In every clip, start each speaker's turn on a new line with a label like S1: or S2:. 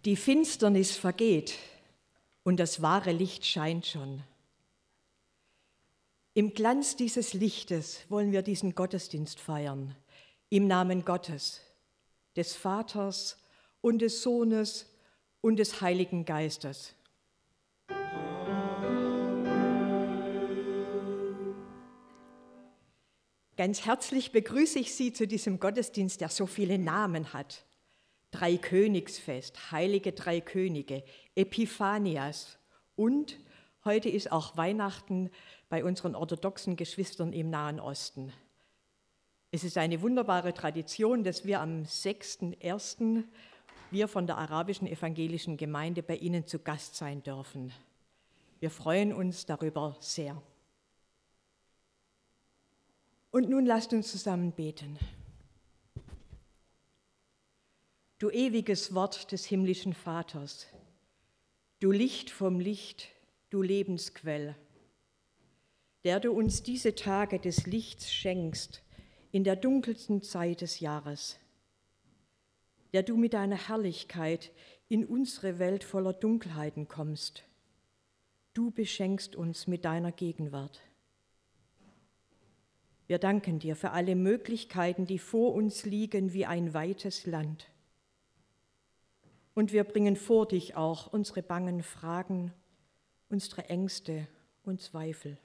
S1: Die Finsternis vergeht und das wahre Licht scheint schon. Im Glanz dieses Lichtes wollen wir diesen Gottesdienst feiern, im Namen Gottes, des Vaters und des Sohnes und des Heiligen Geistes. Ganz herzlich begrüße ich Sie zu diesem Gottesdienst, der so viele Namen hat. Dreikönigsfest, Heilige Drei Könige, Epiphanias und heute ist auch Weihnachten bei unseren orthodoxen Geschwistern im Nahen Osten. Es ist eine wunderbare Tradition, dass wir am 6.1. wir von der arabischen evangelischen Gemeinde bei Ihnen zu Gast sein dürfen. Wir freuen uns darüber sehr. Und nun lasst uns zusammen beten. Du ewiges Wort des himmlischen Vaters, du Licht vom Licht, du Lebensquell, der du uns diese Tage des Lichts schenkst in der dunkelsten Zeit des Jahres, der du mit deiner Herrlichkeit in unsere Welt voller Dunkelheiten kommst. Du beschenkst uns mit deiner Gegenwart. Wir danken dir für alle Möglichkeiten, die vor uns liegen wie ein weites Land. Und wir bringen vor dich auch unsere bangen Fragen, unsere Ängste und Zweifel.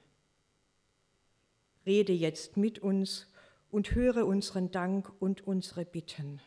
S1: Rede jetzt mit uns und höre unseren Dank und unsere Bitten.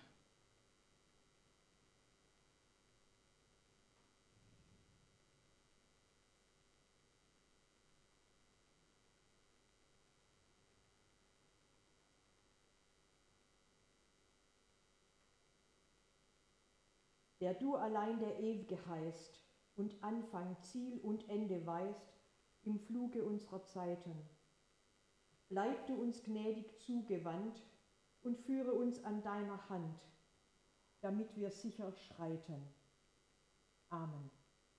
S1: Der du allein der Ewige heißt und Anfang, Ziel und Ende weißt im Fluge unserer Zeiten. Bleib du uns gnädig zugewandt und führe uns an deiner Hand, damit wir sicher schreiten. Amen.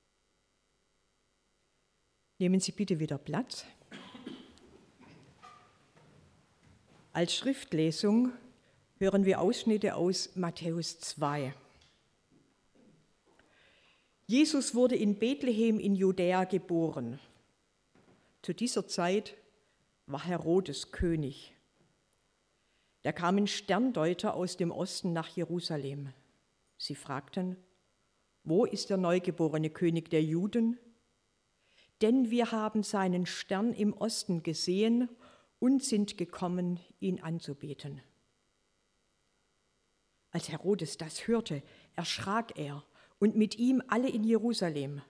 S1: Nehmen Sie bitte wieder Platz. Als Schriftlesung hören wir Ausschnitte aus Matthäus 2. Jesus wurde in Bethlehem in Judäa geboren. Zu dieser Zeit war Herodes König. Da kamen Sterndeuter aus dem Osten nach Jerusalem. Sie fragten: Wo ist der neugeborene König der Juden? Denn wir haben seinen Stern im Osten gesehen und sind gekommen, ihn anzubeten. Als Herodes das hörte, erschrak er und mit ihm alle in Jerusalem.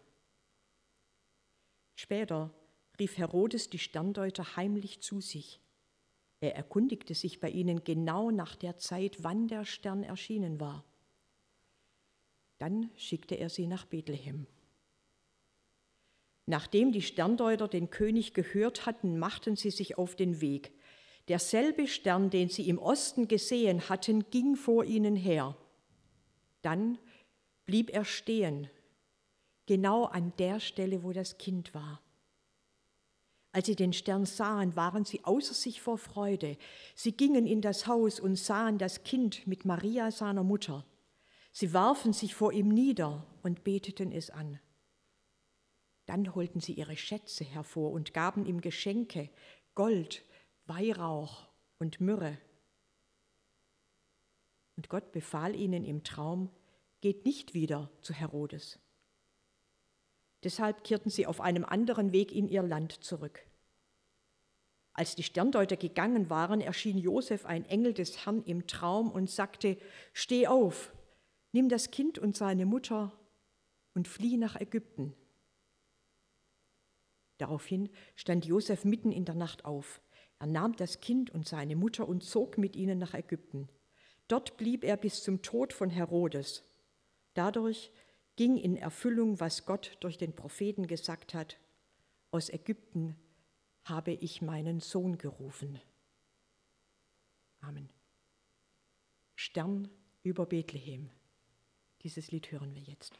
S1: Später rief Herodes die Sterndeuter heimlich zu sich. Er erkundigte sich bei ihnen genau nach der Zeit, wann der Stern erschienen war. Dann schickte er sie nach Bethlehem. Nachdem die Sterndeuter den König gehört hatten, machten sie sich auf den Weg. Derselbe Stern, den sie im Osten gesehen hatten, ging vor ihnen her. Dann blieb er stehen, genau an der Stelle, wo das Kind war. Als sie den Stern sahen, waren sie außer sich vor Freude. Sie gingen in das Haus und sahen das Kind mit Maria, seiner Mutter. Sie warfen sich vor ihm nieder und beteten es an. Dann holten sie ihre Schätze hervor und gaben ihm Geschenke, Gold, Weihrauch und Myrrhe. Und Gott befahl ihnen im Traum: Geht nicht wieder zu Herodes. Deshalb kehrten sie auf einem anderen Weg in ihr Land zurück. Als die Sterndeuter gegangen waren, erschien Josef ein Engel des Herrn im Traum und sagte: Steh auf, nimm das Kind und seine Mutter und flieh nach Ägypten. Daraufhin stand Josef mitten in der Nacht auf. Er nahm das Kind und seine Mutter und zog mit ihnen nach Ägypten. Dort blieb er bis zum Tod von Herodes. Dadurch ging in Erfüllung, was Gott durch den Propheten gesagt hat: Aus Ägypten habe ich meinen Sohn gerufen. Amen. Stern über Bethlehem. Dieses Lied hören wir jetzt.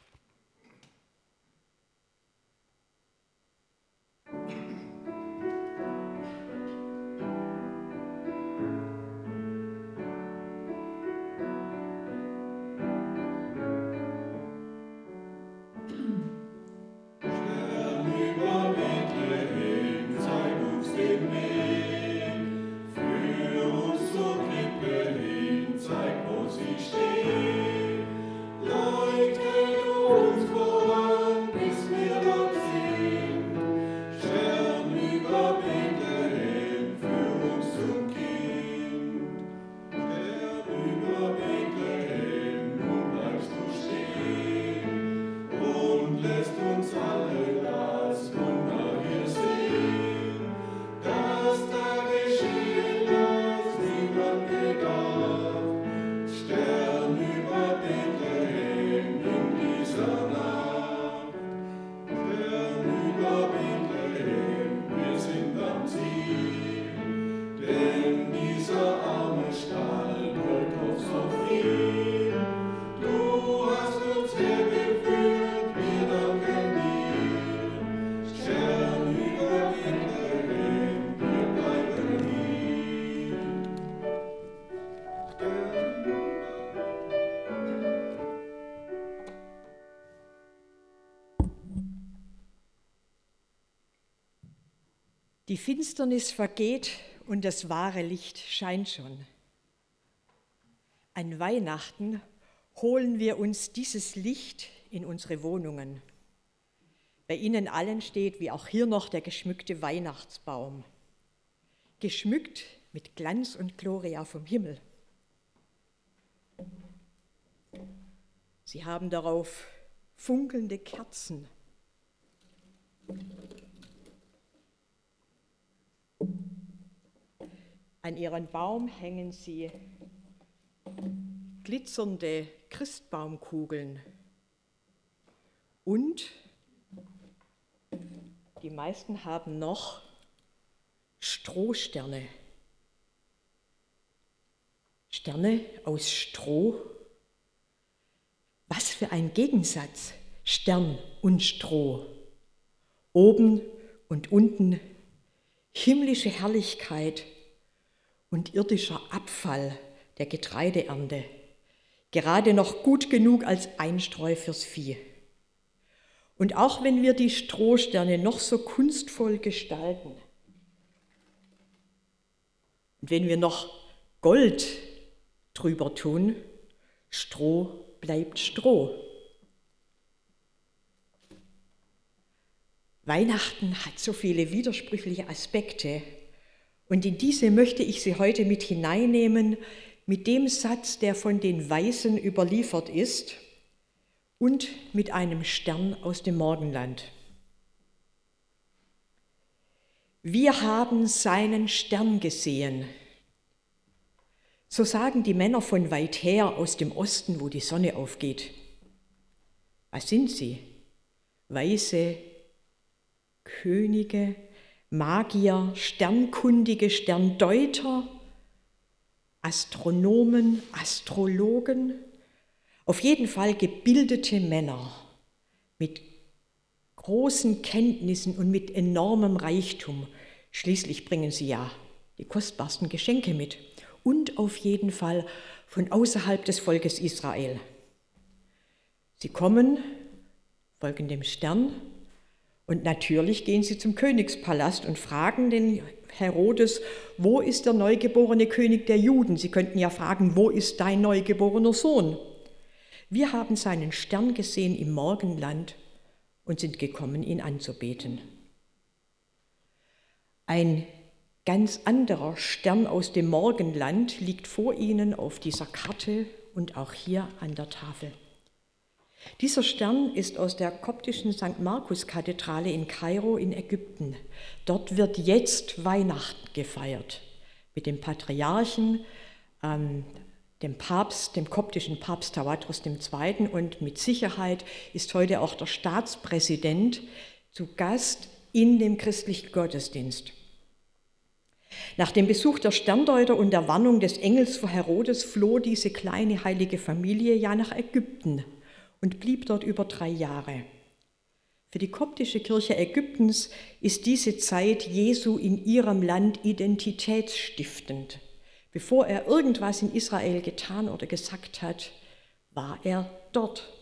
S1: Die Finsternis vergeht und das wahre Licht scheint schon. An Weihnachten holen wir uns dieses Licht in unsere Wohnungen. Bei Ihnen allen steht, wie auch hier noch, der geschmückte Weihnachtsbaum. Geschmückt mit Glanz und Gloria vom Himmel. Sie haben darauf funkelnde Kerzen. An Ihren Baum hängen Sie glitzernde Christbaumkugeln und die meisten haben noch Strohsterne. Sterne aus Stroh. Was für ein Gegensatz, Stern und Stroh. Oben und unten himmlische Herrlichkeit und irdischer Abfall der Getreideernte. Gerade noch gut genug als Einstreu fürs Vieh. Und auch wenn wir die Strohsterne noch so kunstvoll gestalten und wenn wir noch Gold drüber tun, Stroh bleibt Stroh. Weihnachten hat so viele widersprüchliche Aspekte und in diese möchte ich Sie heute mit hineinnehmen mit dem Satz, der von den Weisen überliefert ist und mit einem Stern aus dem Morgenland. Wir haben seinen Stern gesehen. So sagen die Männer von weit her aus dem Osten, wo die Sonne aufgeht. Was sind sie? Weise, Könige, Magier, Sternkundige, Sterndeuter, Astronomen, Astrologen, auf jeden Fall gebildete Männer mit großen Kenntnissen und mit enormem Reichtum. Schließlich bringen sie ja die kostbarsten Geschenke mit und auf jeden Fall von außerhalb des Volkes Israel. Sie kommen, folgen dem Stern und natürlich gehen sie zum Königspalast und fragen den Herodes, wo ist der neugeborene König der Juden? Sie könnten ja fragen, wo ist dein neugeborener Sohn? Wir haben seinen Stern gesehen im Morgenland und sind gekommen, ihn anzubeten. Ein ganz anderer Stern aus dem Morgenland liegt vor Ihnen auf dieser Karte und auch hier an der Tafel. Dieser Stern ist aus der koptischen St. Markus-Kathedrale in Kairo in Ägypten. Dort wird jetzt Weihnachten gefeiert mit dem Patriarchen, dem Papst, dem koptischen Papst Tawadros II. Und mit Sicherheit ist heute auch der Staatspräsident zu Gast in dem christlichen Gottesdienst. Nach dem Besuch der Sterndeuter und der Warnung des Engels vor Herodes floh diese kleine heilige Familie ja nach Ägypten und blieb dort über 3 Jahre. Für die koptische Kirche Ägyptens ist diese Zeit Jesu in ihrem Land identitätsstiftend. Bevor er irgendwas in Israel getan oder gesagt hat, war er dort.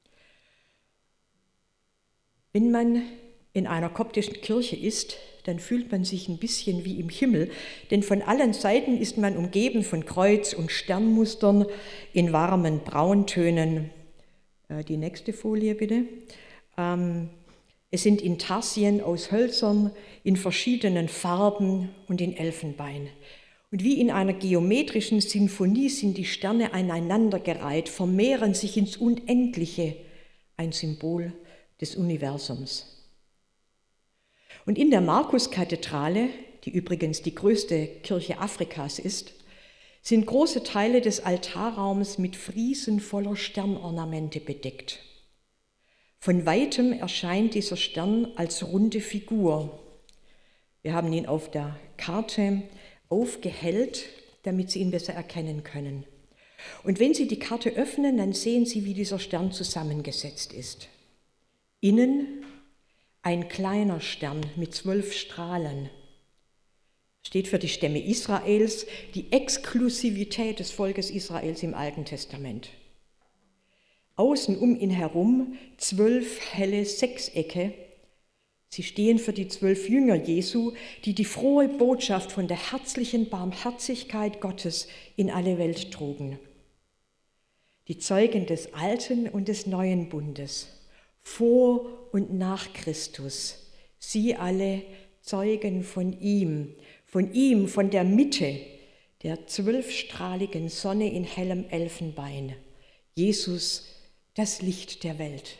S1: Wenn man in einer koptischen Kirche ist, dann fühlt man sich ein bisschen wie im Himmel, denn von allen Seiten ist man umgeben von Kreuz- und Sternmustern in warmen Brauntönen. Die nächste Folie bitte. Es sind Intarsien aus Hölzern in verschiedenen Farben und in Elfenbein. Und wie in einer geometrischen Sinfonie sind die Sterne aneinandergereiht, vermehren sich ins Unendliche, ein Symbol des Universums. Und in der Markuskathedrale, die übrigens die größte Kirche Afrikas ist, sind große Teile des Altarraums mit Friesen voller Sternornamente bedeckt. Von weitem erscheint dieser Stern als runde Figur. Wir haben ihn auf der Karte aufgehellt, damit Sie ihn besser erkennen können. Und wenn Sie die Karte öffnen, dann sehen Sie, wie dieser Stern zusammengesetzt ist. Innen ein kleiner Stern mit 12 Strahlen. Steht für die Stämme Israels, die Exklusivität des Volkes Israels im Alten Testament. Außen um ihn herum 12 helle Sechsecke, Sie stehen für die 12 Jünger Jesu, die die frohe Botschaft von der herzlichen Barmherzigkeit Gottes in alle Welt trugen. Die Zeugen des Alten und des Neuen Bundes, vor und nach Christus, sie alle Zeugen von ihm, von der Mitte der 12-strahligen Sonne in hellem Elfenbein, Jesus, das Licht der Welt.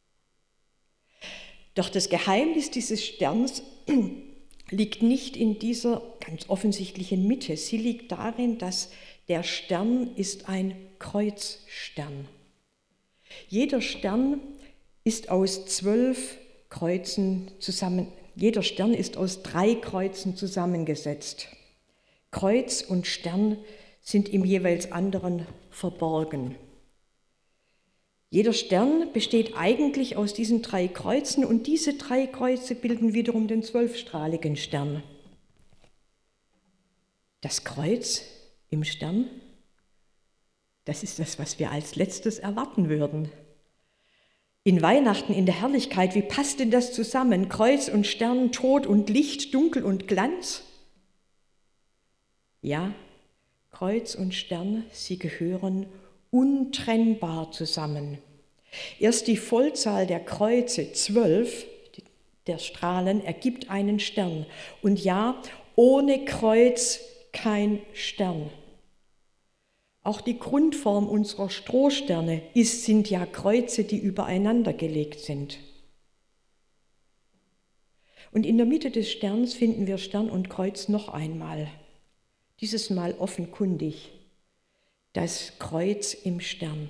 S1: Doch das Geheimnis dieses Sterns liegt nicht in dieser ganz offensichtlichen Mitte. Sie liegt darin, dass der Stern ist ein Kreuzstern. Jeder Stern ist aus 12 Kreuzen jeder Stern ist aus 3 Kreuzen zusammengesetzt. Kreuz und Stern sind im jeweils anderen verborgen. Jeder Stern besteht eigentlich aus diesen 3 Kreuzen und diese 3 Kreuze bilden wiederum den 12-strahligen Stern. Das Kreuz im Stern, das ist das, was wir als letztes erwarten würden. In Weihnachten, in der Herrlichkeit, wie passt denn das zusammen? Kreuz und Stern, Tod und Licht, Dunkel und Glanz? Ja, Kreuz und Stern, sie gehören untrennbar zusammen. Erst die Vollzahl der Kreuze, 12, der Strahlen, ergibt einen Stern. Und ja, ohne Kreuz kein Stern. Auch die Grundform unserer Strohsterne sind ja Kreuze, die übereinander gelegt sind. Und in der Mitte des Sterns finden wir Stern und Kreuz noch einmal. Dieses Mal offenkundig. Das Kreuz im Stern.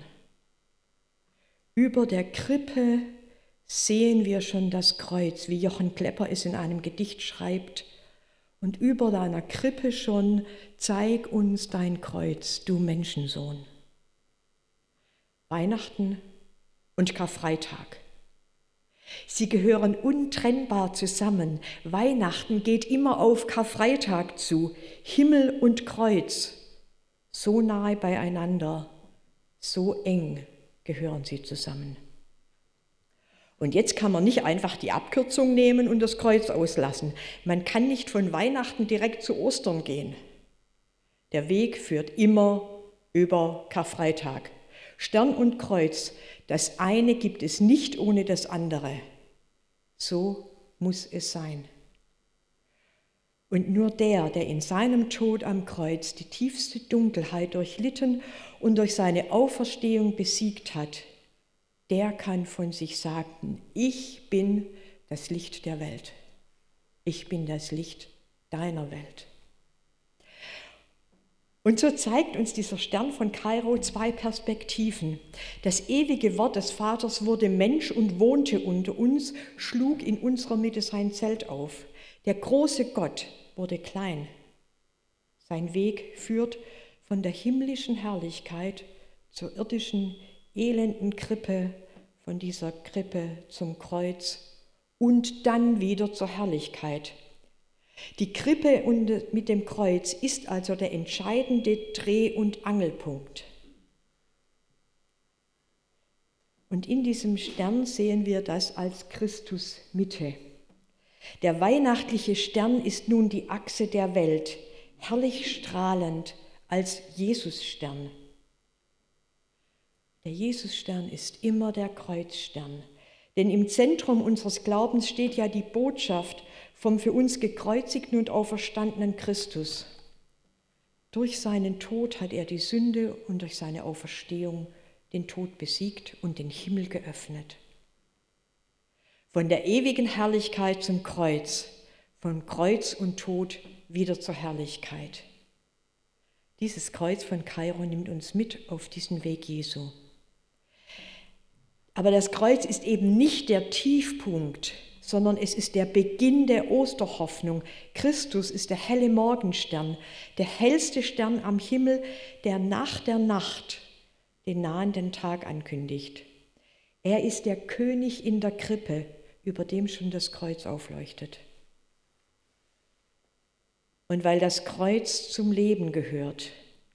S1: Über der Krippe sehen wir schon das Kreuz, wie Jochen Klepper es in einem Gedicht schreibt. Und über deiner Krippe schon, zeig uns dein Kreuz, du Menschensohn. Weihnachten und Karfreitag. Sie gehören untrennbar zusammen. Weihnachten geht immer auf Karfreitag zu. Himmel und Kreuz, so nahe beieinander, so eng gehören sie zusammen. Und jetzt kann man nicht einfach die Abkürzung nehmen und das Kreuz auslassen. Man kann nicht von Weihnachten direkt zu Ostern gehen. Der Weg führt immer über Karfreitag. Stern und Kreuz, das eine gibt es nicht ohne das andere. So muss es sein. Und nur der in seinem Tod am Kreuz die tiefste Dunkelheit durchlitten und durch seine Auferstehung besiegt hat, der kann von sich sagen, ich bin das Licht der Welt. Ich bin das Licht deiner Welt. Und so zeigt uns dieser Stern von Kairo 2 Perspektiven. Das ewige Wort des Vaters wurde Mensch und wohnte unter uns, schlug in unserer Mitte sein Zelt auf. Der große Gott wurde klein. Sein Weg führt von der himmlischen Herrlichkeit zur irdischen, elenden Krippe, von dieser Krippe zum Kreuz und dann wieder zur Herrlichkeit. Die Krippe mit dem Kreuz ist also der entscheidende Dreh- und Angelpunkt. Und in diesem Stern sehen wir das als Christus Mitte. Der weihnachtliche Stern ist nun die Achse der Welt, herrlich strahlend als Jesusstern. Der Jesusstern ist immer der Kreuzstern, denn im Zentrum unseres Glaubens steht ja die Botschaft vom für uns gekreuzigten und auferstandenen Christus. Durch seinen Tod hat er die Sünde und durch seine Auferstehung den Tod besiegt und den Himmel geöffnet. Von der ewigen Herrlichkeit zum Kreuz, von Kreuz und Tod wieder zur Herrlichkeit. Dieses Kreuz von Kairo nimmt uns mit auf diesen Weg Jesu. Aber das Kreuz ist eben nicht der Tiefpunkt, sondern es ist der Beginn der Osterhoffnung. Christus ist der helle Morgenstern, der hellste Stern am Himmel, der nach der Nacht den nahenden Tag ankündigt. Er ist der König in der Krippe, über dem schon das Kreuz aufleuchtet. Und weil das Kreuz zum Leben gehört,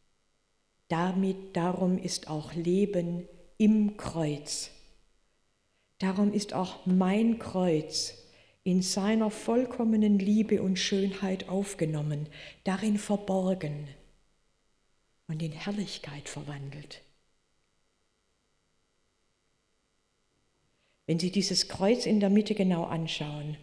S1: darum ist auch Leben im Kreuz. Darum ist auch mein Kreuz in seiner vollkommenen Liebe und Schönheit aufgenommen, darin verborgen und in Herrlichkeit verwandelt. Wenn Sie dieses Kreuz in der Mitte genau anschauen,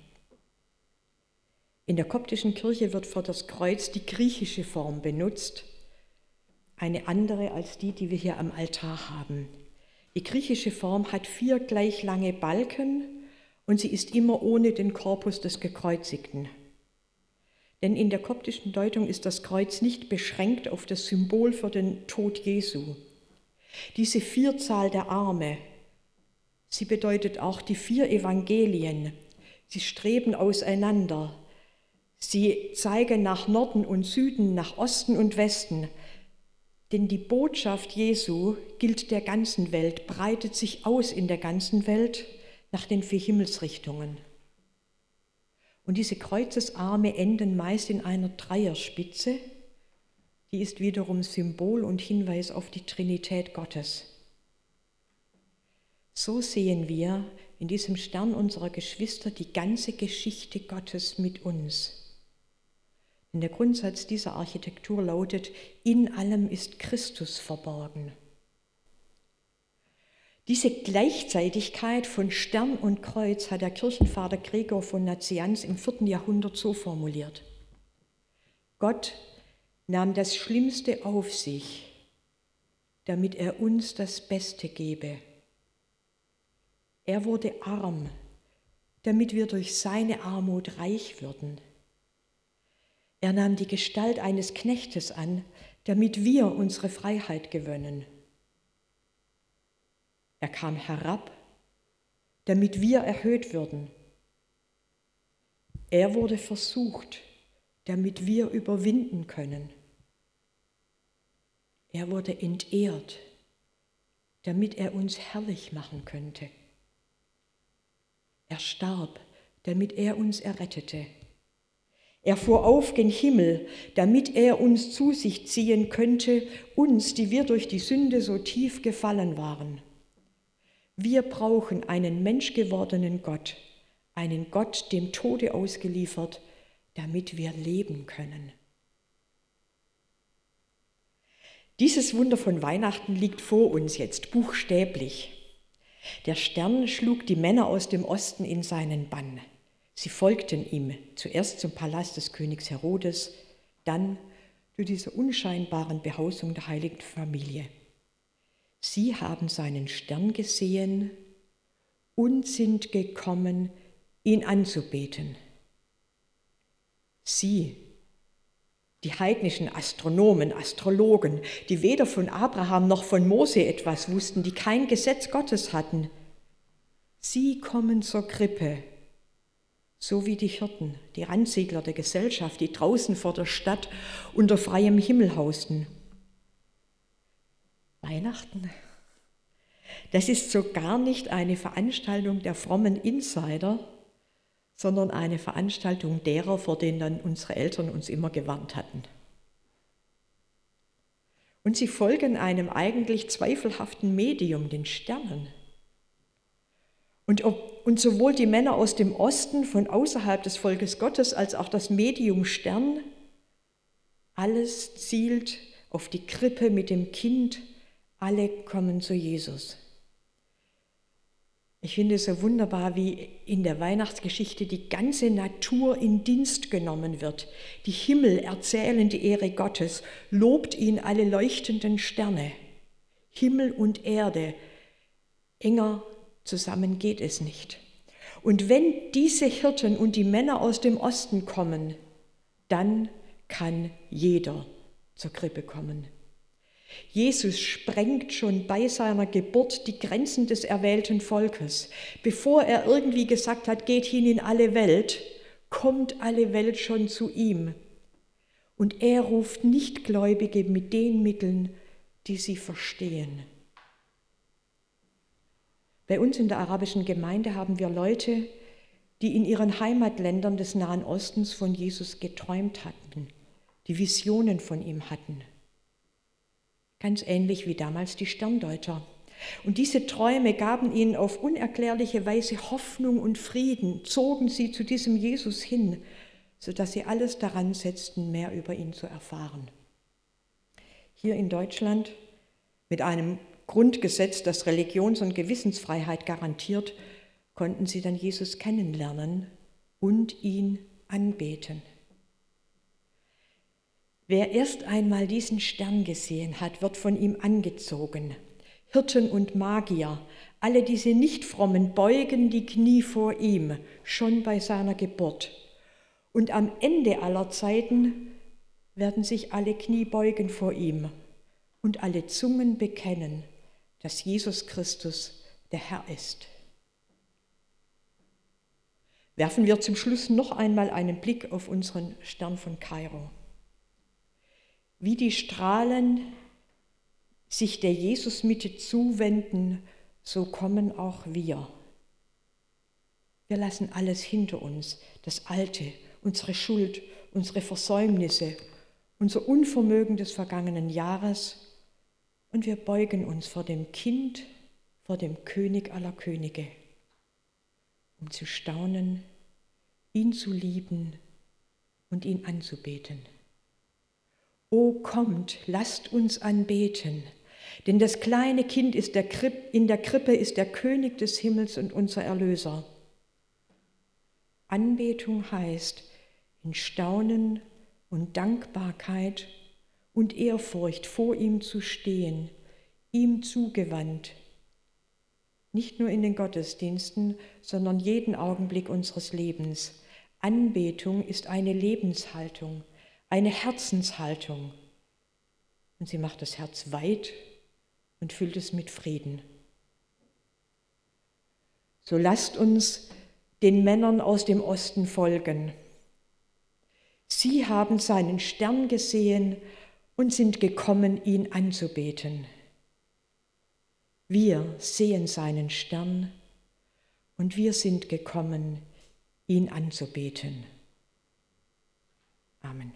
S1: in der koptischen Kirche wird für das Kreuz die griechische Form benutzt, eine andere als die wir hier am Altar haben. Die griechische Form hat 4 gleich lange Balken und sie ist immer ohne den Korpus des Gekreuzigten. Denn in der koptischen Deutung ist das Kreuz nicht beschränkt auf das Symbol für den Tod Jesu. Diese Vierzahl der Arme, sie bedeutet auch die 4 Evangelien. Sie streben auseinander. Sie zeigen nach Norden und Süden, nach Osten und Westen. Denn die Botschaft Jesu gilt der ganzen Welt, breitet sich aus in der ganzen Welt nach den 4 Himmelsrichtungen. Und diese Kreuzesarme enden meist in einer Dreierspitze, die ist wiederum Symbol und Hinweis auf die Trinität Gottes. So sehen wir in diesem Stern unserer Geschwister die ganze Geschichte Gottes mit uns. Denn der Grundsatz dieser Architektur lautet, in allem ist Christus verborgen. Diese Gleichzeitigkeit von Stern und Kreuz hat der Kirchenvater Gregor von Nazianz im 4. Jahrhundert so formuliert: Gott nahm das Schlimmste auf sich, damit er uns das Beste gebe. Er wurde arm, damit wir durch seine Armut reich würden. Er nahm die Gestalt eines Knechtes an, damit wir unsere Freiheit gewönnen. Er kam herab, damit wir erhöht würden. Er wurde versucht, damit wir überwinden können. Er wurde entehrt, damit er uns herrlich machen könnte. Er starb, damit er uns errettete. Er fuhr auf gen Himmel, damit er uns zu sich ziehen könnte, uns, die wir durch die Sünde so tief gefallen waren. Wir brauchen einen menschgewordenen Gott, einen Gott dem Tode ausgeliefert, damit wir leben können. Dieses Wunder von Weihnachten liegt vor uns jetzt buchstäblich. Der Stern schlug die Männer aus dem Osten in seinen Bann. Sie folgten ihm, zuerst zum Palast des Königs Herodes, dann zu dieser unscheinbaren Behausung der heiligen Familie. Sie haben seinen Stern gesehen und sind gekommen, ihn anzubeten. Sie, die heidnischen Astronomen, Astrologen, die weder von Abraham noch von Mose etwas wussten, die kein Gesetz Gottes hatten, sie kommen zur Krippe, so wie die Hirten, die Randsiedler der Gesellschaft, die draußen vor der Stadt unter freiem Himmel hausten. Weihnachten, das ist so gar nicht eine Veranstaltung der frommen Insider, sondern eine Veranstaltung derer, vor denen dann unsere Eltern uns immer gewarnt hatten. Und sie folgen einem eigentlich zweifelhaften Medium, den Sternen. Und sowohl die Männer aus dem Osten, von außerhalb des Volkes Gottes, als auch das Medium Stern, alles zielt auf die Krippe mit dem Kind, alle kommen zu Jesus. Ich finde es so wunderbar, wie in der Weihnachtsgeschichte die ganze Natur in Dienst genommen wird. Die Himmel erzählen die Ehre Gottes, lobt ihn alle leuchtenden Sterne. Himmel und Erde, enger zusammen geht es nicht. Und wenn diese Hirten und die Männer aus dem Osten kommen, dann kann jeder zur Krippe kommen. Jesus sprengt schon bei seiner Geburt die Grenzen des erwählten Volkes. Bevor er irgendwie gesagt hat, geht hin in alle Welt, kommt alle Welt schon zu ihm. Und er ruft Nichtgläubige mit den Mitteln, die sie verstehen. Bei uns in der arabischen Gemeinde haben wir Leute, die in ihren Heimatländern des Nahen Ostens von Jesus geträumt hatten, die Visionen von ihm hatten. Ganz ähnlich wie damals die Sterndeuter. Und diese Träume gaben ihnen auf unerklärliche Weise Hoffnung und Frieden, zogen sie zu diesem Jesus hin, sodass sie alles daran setzten, mehr über ihn zu erfahren. Hier in Deutschland, mit einem Grundgesetz, das Religions- und Gewissensfreiheit garantiert, konnten sie dann Jesus kennenlernen und ihn anbeten. Wer erst einmal diesen Stern gesehen hat, wird von ihm angezogen. Hirten und Magier, alle diese Nichtfrommen beugen die Knie vor ihm, schon bei seiner Geburt. Und am Ende aller Zeiten werden sich alle Knie beugen vor ihm und alle Zungen bekennen, dass Jesus Christus der Herr ist. Werfen wir zum Schluss noch einmal einen Blick auf unseren Stern von Kairo. Wie die Strahlen sich der Jesusmitte zuwenden, so kommen auch wir. Wir lassen alles hinter uns, das Alte, unsere Schuld, unsere Versäumnisse, unser Unvermögen des vergangenen Jahres, und wir beugen uns vor dem Kind, vor dem König aller Könige, um zu staunen, ihn zu lieben und ihn anzubeten. O kommt, lasst uns anbeten, denn das kleine Kind ist in der Krippe ist der König des Himmels und unser Erlöser. Anbetung heißt, in Staunen und Dankbarkeit und Ehrfurcht vor ihm zu stehen, ihm zugewandt, nicht nur in den Gottesdiensten, sondern jeden Augenblick unseres Lebens. Anbetung ist eine Lebenshaltung, eine Herzenshaltung. Und sie macht das Herz weit und füllt es mit Frieden. So lasst uns den Männern aus dem Osten folgen. Sie haben seinen Stern gesehen und sind gekommen, ihn anzubeten. Wir sehen seinen Stern und wir sind gekommen, ihn anzubeten. Amen.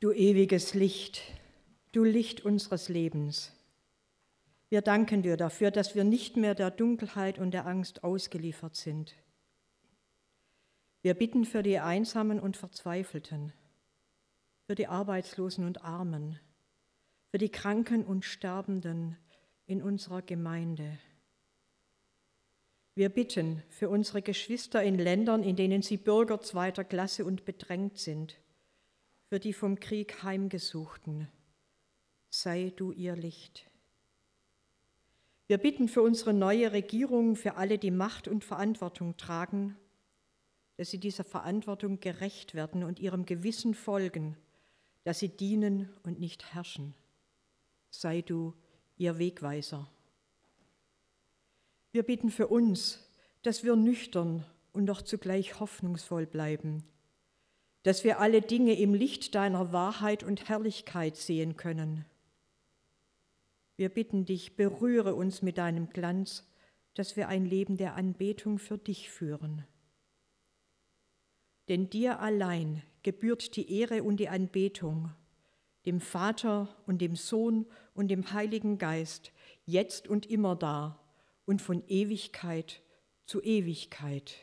S1: Du ewiges Licht, du Licht unseres Lebens. Wir danken dir dafür, dass wir nicht mehr der Dunkelheit und der Angst ausgeliefert sind. Wir bitten für die Einsamen und Verzweifelten, für die Arbeitslosen und Armen, für die Kranken und Sterbenden in unserer Gemeinde. Wir bitten für unsere Geschwister in Ländern, in denen sie Bürger zweiter Klasse und bedrängt sind, für die vom Krieg Heimgesuchten. Sei du ihr Licht. Wir bitten für unsere neue Regierung, für alle, die Macht und Verantwortung tragen, dass sie dieser Verantwortung gerecht werden und ihrem Gewissen folgen, dass sie dienen und nicht herrschen. Sei du ihr Wegweiser. Wir bitten für uns, dass wir nüchtern und doch zugleich hoffnungsvoll bleiben, dass wir alle Dinge im Licht deiner Wahrheit und Herrlichkeit sehen können. Wir bitten dich, berühre uns mit deinem Glanz, dass wir ein Leben der Anbetung für dich führen. Denn dir allein gebührt die Ehre und die Anbetung, dem Vater und dem Sohn und dem Heiligen Geist, jetzt und immer da und von Ewigkeit zu Ewigkeit.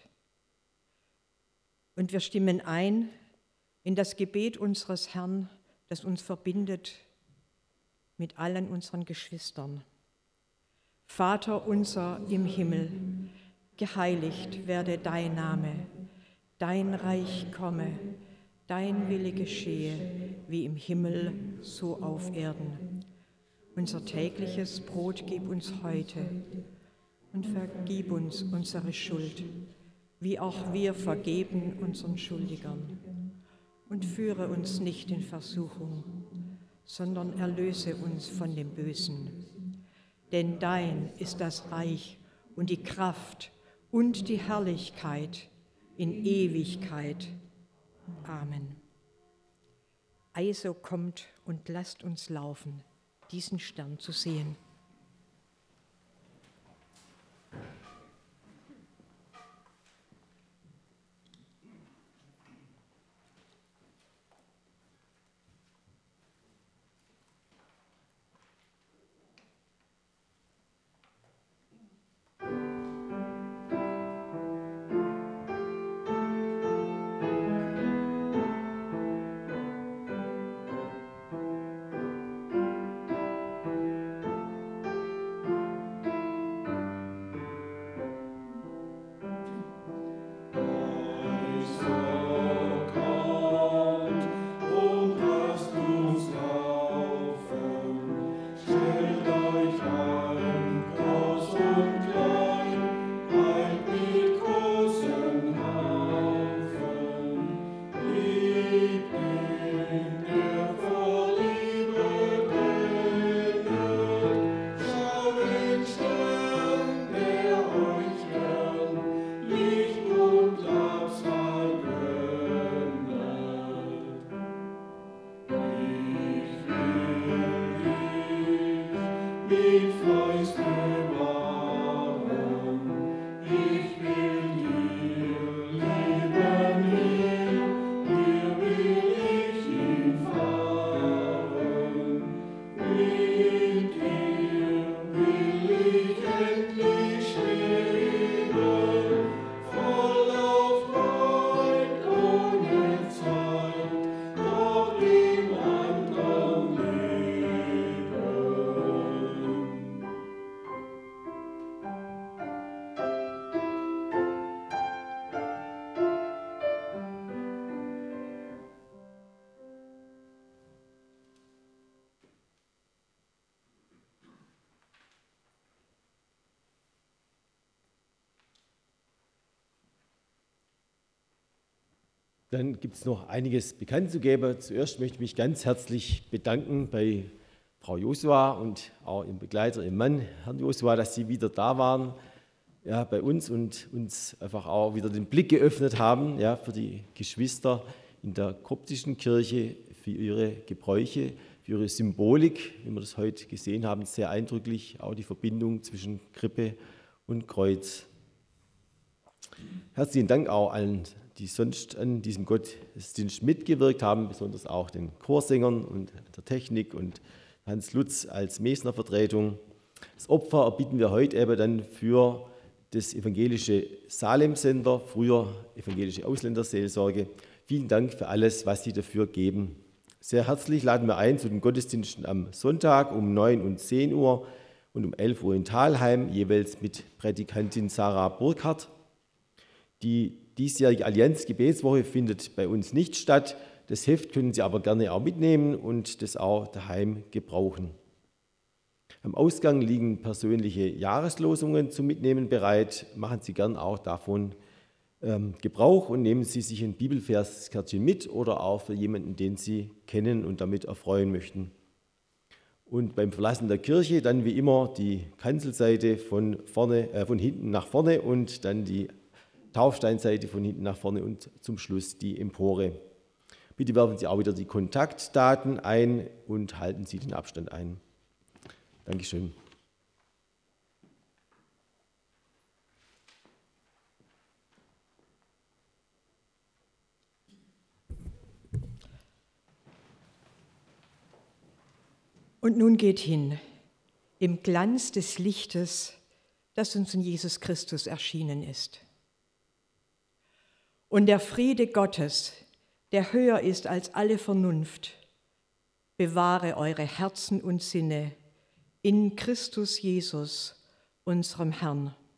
S1: Und wir stimmen ein in das Gebet unseres Herrn, das uns verbindet mit allen unseren Geschwistern. Vater unser im Himmel, geheiligt werde dein Name, dein Reich komme, dein Wille geschehe, wie im Himmel, so auf Erden. Unser tägliches Brot gib uns heute und vergib uns unsere Schuld, wie auch wir vergeben unseren Schuldigern. Und führe uns nicht in Versuchung, sondern erlöse uns von dem Bösen. Denn dein ist das Reich und die Kraft und die Herrlichkeit in Ewigkeit. Amen. Also kommt und lasst uns laufen, diesen Stern zu sehen.
S2: Dann gibt es noch einiges bekannt zu geben. Zuerst möchte ich mich ganz herzlich bedanken bei Frau Josua und auch ihrem Begleiter, ihrem Mann, Herrn Josua, dass sie wieder da waren, ja, bei uns und uns einfach auch wieder den Blick geöffnet haben, ja, für die Geschwister in der koptischen Kirche, für ihre Gebräuche, für ihre Symbolik, wie wir das heute gesehen haben, sehr eindrücklich, auch die Verbindung zwischen Krippe und Kreuz. Herzlichen Dank auch allen, die sonst an diesem Gottesdienst mitgewirkt haben, besonders auch den Chorsängern und der Technik und Hans Lutz als Mesner Vertretung. Das Opfer erbitten wir heute eben dann für das evangelische Salem-Center, früher evangelische Ausländerseelsorge. Vielen Dank für alles, was Sie dafür geben. Sehr herzlich laden wir ein zu den Gottesdiensten am Sonntag um 9 und 10 Uhr und um 11 Uhr in Thalheim, jeweils mit Prädikantin Sarah Burkhardt. Die diesjährige Allianz-Gebetswoche findet bei uns nicht statt. Das Heft können Sie aber gerne auch mitnehmen und das auch daheim gebrauchen. Am Ausgang liegen persönliche Jahreslosungen zum Mitnehmen bereit. Machen Sie gern auch davon Gebrauch und nehmen Sie sich ein Bibelverskärtchen mit oder auch für jemanden, den Sie kennen und damit erfreuen möchten. Und beim Verlassen der Kirche dann wie immer die Kanzelseite von hinten nach vorne und dann die Taufsteinseite von hinten nach vorne und zum Schluss die Empore. Bitte werfen Sie auch wieder die Kontaktdaten ein und halten Sie den Abstand ein. Dankeschön.
S1: Und nun geht hin im Glanz des Lichtes, das uns in Jesus Christus erschienen ist. Und der Friede Gottes, der höher ist als alle Vernunft, bewahre eure Herzen und Sinne in Christus Jesus, unserem Herrn.